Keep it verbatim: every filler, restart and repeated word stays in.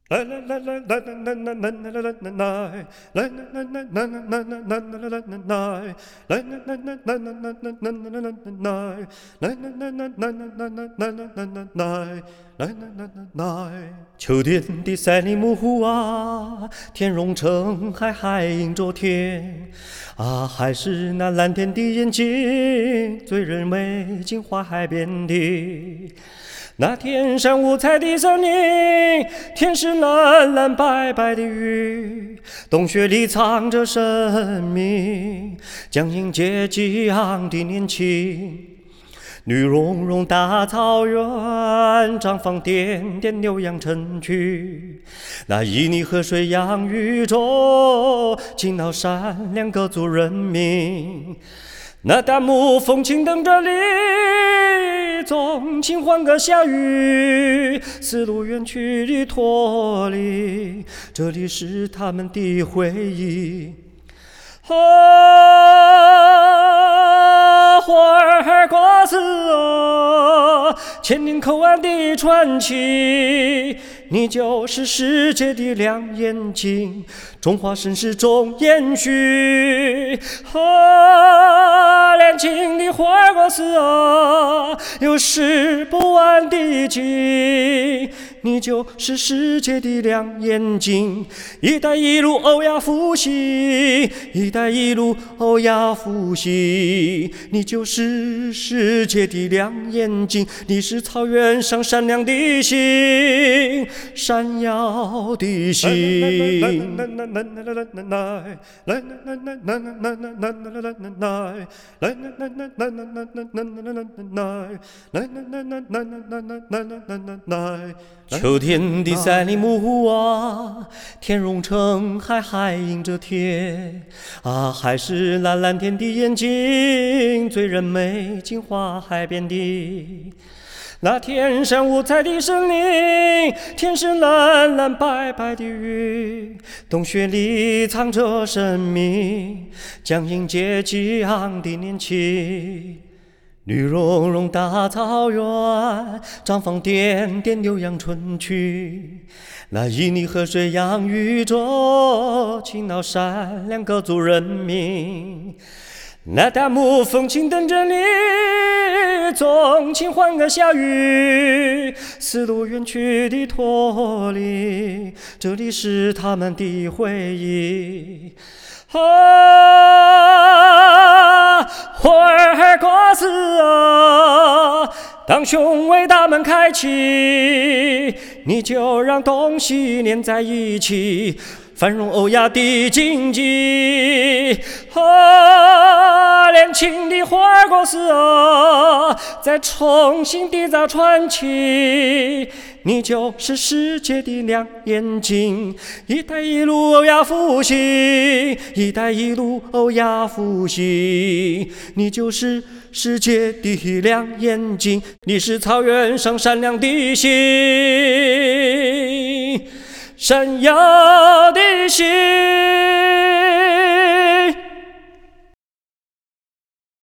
秋天的赛里木湖啊，天融成海，海映着天啊，还是那蓝天的眼睛醉人美景，花海遍地。那天山五彩的森林，天是蓝蓝白白的云，洞穴里藏着生命，将迎接激昂的年轻。绿茸茸大草原，绽放点点牛羊成群。那旖旎河水养育着勤劳善良各族人民。那大幕风情等着你，纵情欢歌笑语，丝路远去的脱离，这里是他们的回忆。啊，花儿瓜子啊，千年口岸的传奇，你就是世界的亮眼睛，中华盛世中延续。啊，年轻的花儿瓜子啊，有诗不完的景，你就是世界的亮眼睛。一带一路欧亚复兴，一带一路欧亚复兴，你就是世界的亮眼睛，你是草原上闪亮的星，闪耀的星。秋天的赛里木湖啊，天融成海，海映着天啊，还是那蓝天的眼睛醉人美景，花海遍地。那天山五彩的森林，天是蓝蓝白白的云，洞穴里藏着生命，将迎接激昂的年轻。绿茸茸大草原，绽放点点牛羊春去。那旖旎河水养育着勤劳善良各族人民。那大幕风情等着你，纵情欢歌笑语，丝路远去的脱离，这里是他们的回忆。啊，花儿瓜子啊，当雄伟大门开启，你就让东西连在一起，繁荣欧亚的经济。啊，年轻的花儿果实啊，再重新缔造传奇，你就是世界的亮眼睛。一带一路欧亚复兴，一带一路欧亚复兴，你就是世界的亮眼睛，你是草原上闪亮的星，闪耀的星。